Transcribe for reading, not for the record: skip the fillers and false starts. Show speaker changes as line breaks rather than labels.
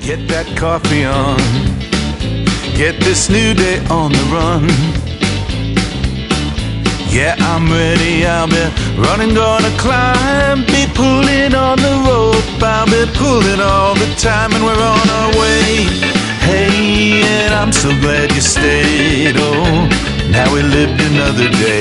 Get that coffee on. Get this new day on the run. Yeah, I'm ready, I'll be running, gonna climb. Be pulling on the rope, I'll be pulling all the time. And we're on our way. Hey, and I'm so glad you stayed. Oh, now we lived another day.